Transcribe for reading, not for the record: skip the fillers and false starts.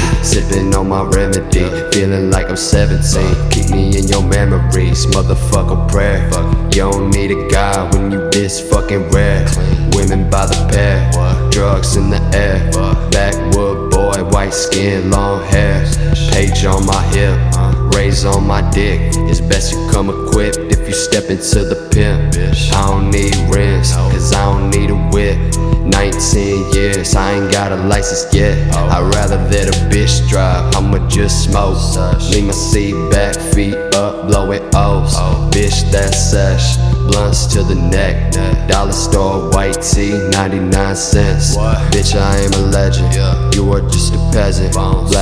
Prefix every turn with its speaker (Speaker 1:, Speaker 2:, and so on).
Speaker 1: Sipping on my remedy, feeling like I'm 17. Keep me in your memories, motherfucker prayer. You don't need a guy when you this fucking rare. Women by the pair, drugs in the air. Backwood boy, white skin, long hair. Page on my hip, raise on my dick. It's best you come equipped if you step into the pimp. I don't need rims, cause I don't need a whip. 19 years, I ain't got a license yet. I'd rather let a bitch drive, I'ma just smoke. Lean my seat back, feet up, blowing O's. Bitch, that's sesh, blunts to the neck. Dollar store, white tee, 99 cents. Bitch, I am a legend, you are just a peasant.